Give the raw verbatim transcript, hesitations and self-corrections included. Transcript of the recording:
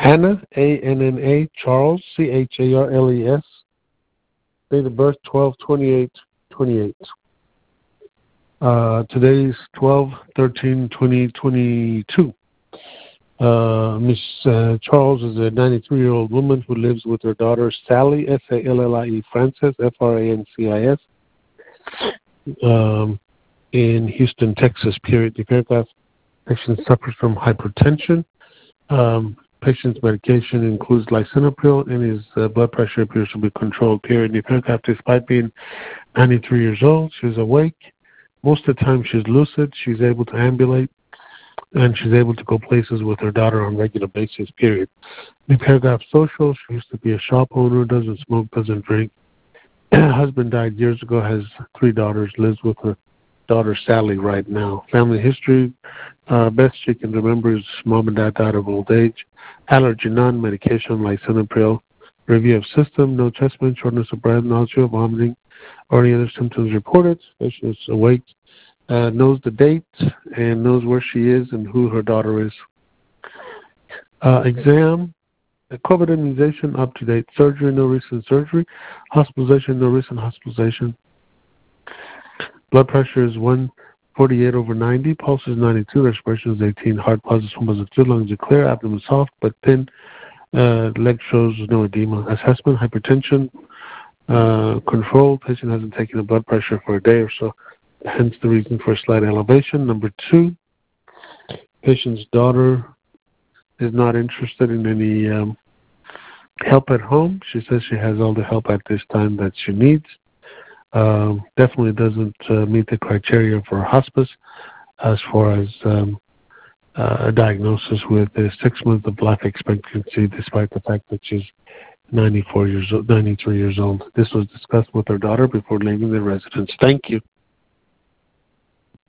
Anna, A N N A, Charles, C H A R L E S, date of birth twelve twenty-eight twenty-eight. Uh, today's twelve thirteen twenty twenty-two. Uh, Miss uh, Charles is a ninety-three-year-old woman who lives with her daughter Sally, S A L L I E, Francis, F R A N C I S, um, in Houston, Texas. Period. The paragraph. Patient suffers from hypertension. Um, patient's medication includes lisinopril, and his uh, blood pressure appears to be controlled. Period. The paragraph. Despite being ninety-three years old, she's awake. Most of the time, she's lucid. She's able to ambulate. And she's able to go places with her daughter on a regular basis, period. The paragraph social, she used to be a shop owner, doesn't smoke, doesn't drink. Her husband died years ago, has three daughters, lives with her daughter Sally right now. Family history, uh, best she can remember is mom and dad died of old age. Allergy none, medication, lisinopril. Review of system, no chest pain, shortness of breath, nausea, vomiting, or any other symptoms reported. Patient is awake. Uh, knows the date and knows where she is and who her daughter is. Uh, exam, COVID immunization, up to date. Surgery, no recent surgery. Hospitalization, no recent hospitalization. Blood pressure is one forty-eight over ninety. Pulse is ninety-two. Respiration is eighteen. Heart positive, positive two. Lungs are clear. Abdomen soft but thin. Uh, leg shows no edema. Assessment, hypertension, uh, control. Patient hasn't taken a blood pressure for a day or so. Hence the reason for a slight elevation. Number two, patient's daughter is not interested in any um, help at home. She says she has all the help at this time that she needs. Um, definitely doesn't uh, meet the criteria for hospice as far as um, uh, a diagnosis with a six months of life expectancy, despite the fact that she's ninety-four years old, ninety-three years old. This was discussed with her daughter before leaving the residence. Thank you.